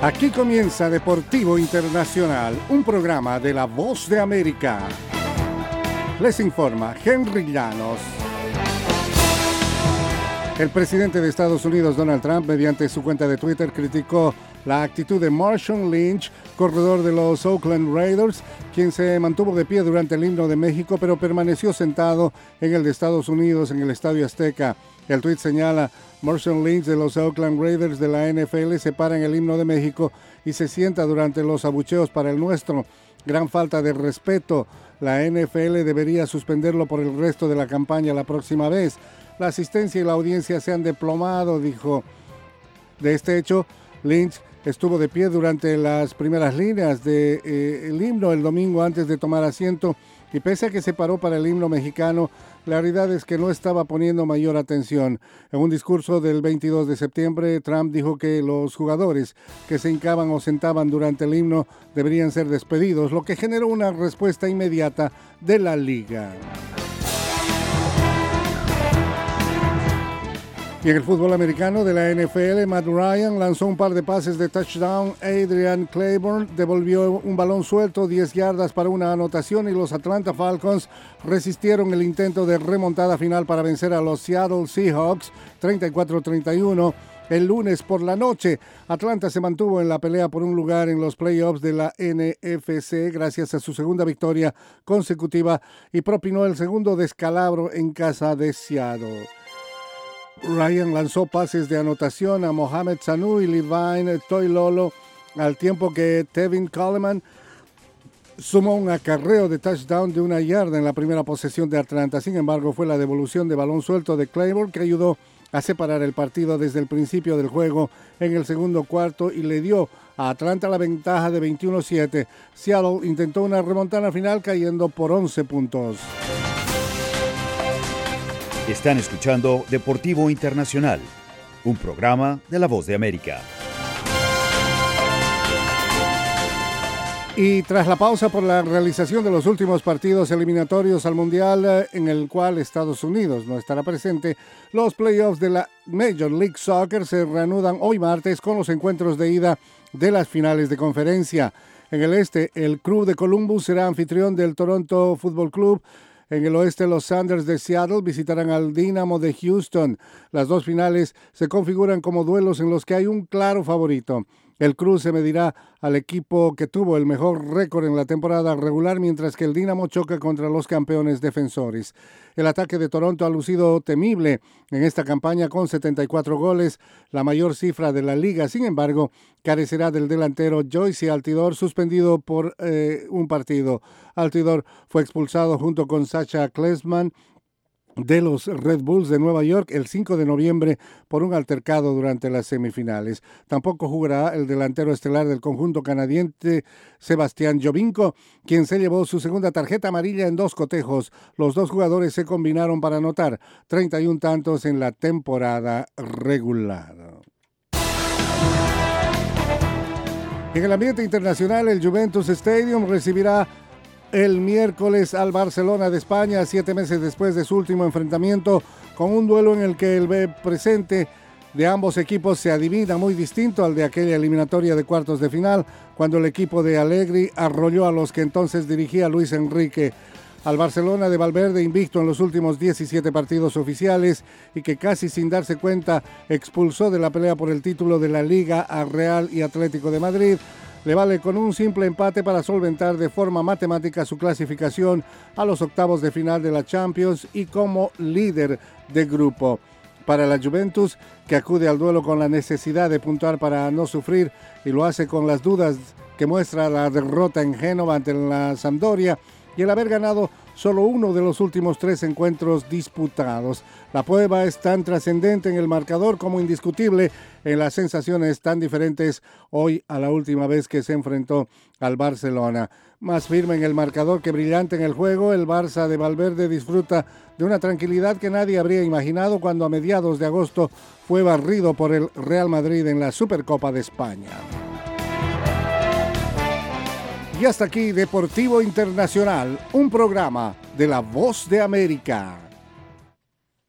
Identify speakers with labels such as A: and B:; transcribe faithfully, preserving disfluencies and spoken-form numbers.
A: Aquí comienza Deportivo Internacional, un programa de La Voz de América. Les informa Henry Llanos. El presidente de Estados Unidos, Donald Trump, mediante su cuenta de Twitter, criticó la actitud de Marshawn Lynch, corredor de los Oakland Raiders, quien se mantuvo de pie durante el himno de México, pero permaneció sentado en el de Estados Unidos, en el Estadio Azteca. El tuit señala: Marshawn Lynch de los Oakland Raiders de la N F L se para en el himno de México y se sienta durante los abucheos para el nuestro. Gran falta de respeto. La N F L debería suspenderlo por el resto de la campaña la próxima vez. La asistencia y la audiencia se han desplomado, dijo. De este hecho, Lynch estuvo de pie durante las primeras líneas del de, eh, himno el domingo antes de tomar asiento, y pese a que se paró para el himno mexicano, la realidad es que no estaba poniendo mayor atención. En un discurso del veintidós de septiembre, Trump dijo que los jugadores que se hincaban o sentaban durante el himno deberían ser despedidos, lo que generó una respuesta inmediata de la liga. Y en el fútbol americano de la N F L, Matt Ryan lanzó un par de pases de touchdown. Adrian Claiborne devolvió un balón suelto, diez yardas para una anotación, y los Atlanta Falcons resistieron el intento de remontada final para vencer a los Seattle Seahawks treinta y cuatro a treinta y uno. El lunes por la noche, Atlanta se mantuvo en la pelea por un lugar en los playoffs de la N F C gracias a su segunda victoria consecutiva y propinó el segundo descalabro en casa de Seattle. Ryan lanzó pases de anotación a Mohamed Sanu y Levine Toilolo, al tiempo que Tevin Coleman sumó un acarreo de touchdown de una yarda en la primera posesión de Atlanta. Sin embargo, fue la devolución de balón suelto de Claiborne que ayudó a separar el partido desde el principio del juego en el segundo cuarto y le dio a Atlanta la ventaja de veintiuno a siete. Seattle intentó una remontada final cayendo por once puntos.
B: Están escuchando Deportivo Internacional, un programa de La Voz de América.
A: Y tras la pausa por la realización de los últimos partidos eliminatorios al Mundial, en el cual Estados Unidos no estará presente, los playoffs de la Major League Soccer se reanudan hoy martes con los encuentros de ida de las finales de conferencia. En el este, el Crew de Columbus será anfitrión del Toronto Football Club. En el oeste, los Sounders de Seattle visitarán al Dynamo de Houston. Las dos finales se configuran como duelos en los que hay un claro favorito. El Crew se medirá al equipo que tuvo el mejor récord en la temporada regular, mientras que el Dynamo choca contra los campeones defensores. El ataque de Toronto ha lucido temible en esta campaña con setenta y cuatro goles, la mayor cifra de la liga. Sin embargo, carecerá del delantero Joyce Altidore, suspendido por eh, un partido. Altidore fue expulsado junto con Sacha Klesman de los Red Bulls de Nueva York el cinco de noviembre por un altercado durante las semifinales. Tampoco jugará el delantero estelar del conjunto canadiense Sebastián Giovinco, quien se llevó su segunda tarjeta amarilla en dos cotejos. Los dos jugadores se combinaron para anotar treinta y un tantos en la temporada regular. En el ambiente internacional, el Juventus Stadium recibirá el miércoles al Barcelona de España, siete meses después de su último enfrentamiento, con un duelo en el que el presente de ambos equipos se adivina muy distinto al de aquella eliminatoria de cuartos de final, cuando el equipo de Allegri arrolló a los que entonces dirigía Luis Enrique. Al Barcelona de Valverde, invicto en los últimos diecisiete partidos oficiales y que casi sin darse cuenta expulsó de la pelea por el título de la Liga a Real y Atlético de Madrid, le vale con un simple empate para solventar de forma matemática su clasificación a los octavos de final de la Champions y como líder de grupo. Para la Juventus, que acude al duelo con la necesidad de puntuar para no sufrir y lo hace con las dudas que muestra la derrota en Génova ante la Sampdoria y el haber ganado solo uno de los últimos tres encuentros disputados. La prueba es tan trascendente en el marcador como indiscutible en las sensaciones tan diferentes hoy a la última vez que se enfrentó al Barcelona. Más firme en el marcador que brillante en el juego, el Barça de Valverde disfruta de una tranquilidad que nadie habría imaginado cuando a mediados de agosto fue barrido por el Real Madrid en la Supercopa de España. Y hasta aquí Deportivo Internacional, un programa de La Voz de América.